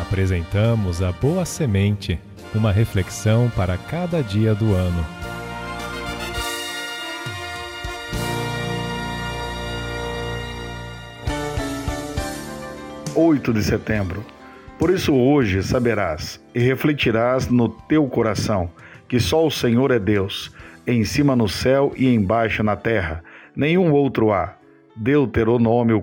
Apresentamos a Boa Semente, uma reflexão para cada dia do ano. (8 de setembro). Por isso hoje saberás e refletirás no teu coração que só o Senhor é Deus, em cima no céu e embaixo na terra, nenhum outro há. Deuteronômio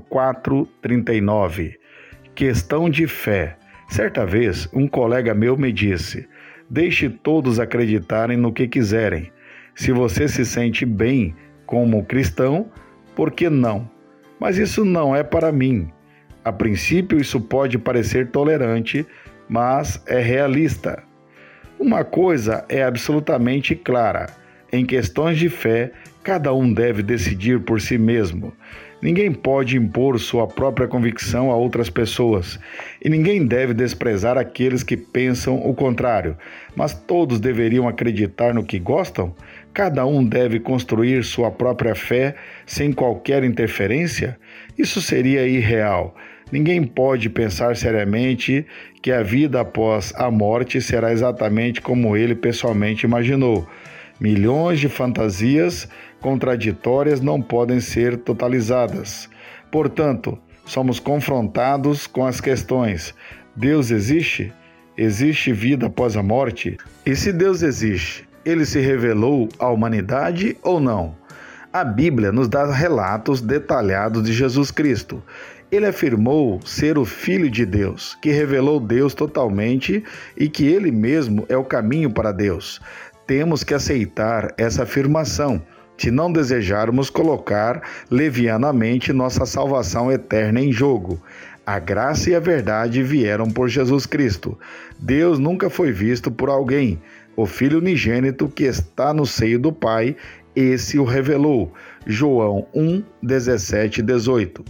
4:39. Questão de fé. Certa vez, um colega meu me disse: deixe todos acreditarem no que quiserem. Se você se sente bem como cristão, por que não? Mas isso não é para mim. A princípio, isso pode parecer tolerante, mas é realista. Uma coisa é absolutamente clara: em questões de fé, cada um deve decidir por si mesmo. Ninguém pode impor sua própria convicção a outras pessoas, e ninguém deve desprezar aqueles que pensam o contrário, mas todos deveriam acreditar no que gostam. Cada um deve construir sua própria fé sem qualquer interferência. Isso seria irreal. Ninguém pode pensar seriamente que a vida após a morte será exatamente como ele pessoalmente imaginou. Milhões de fantasias contraditórias não podem ser totalizadas. Portanto, somos confrontados com as questões: Deus existe? Existe vida após a morte? E se Deus existe, ele se revelou à humanidade ou não? A Bíblia nos dá relatos detalhados de Jesus Cristo. Ele afirmou ser o Filho de Deus, que revelou Deus totalmente e que ele mesmo é o caminho para Deus. Temos que aceitar essa afirmação, se não desejarmos colocar levianamente nossa salvação eterna em jogo. A graça e a verdade vieram por Jesus Cristo. Deus nunca foi visto por alguém. O Filho unigênito que está no seio do Pai, esse o revelou. João 1, 17 e 18.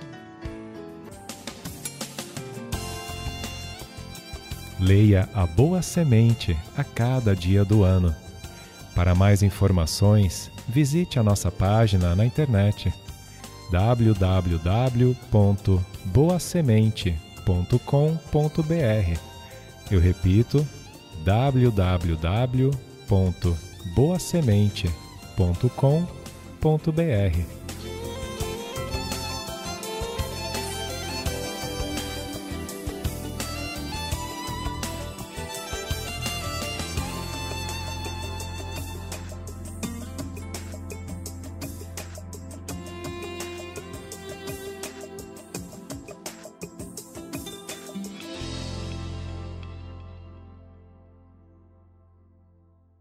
Leia a Boa Semente a cada dia do ano. Para mais informações, visite a nossa página na internet www.boasemente.com.br. Eu repito, www.boasemente.com.br.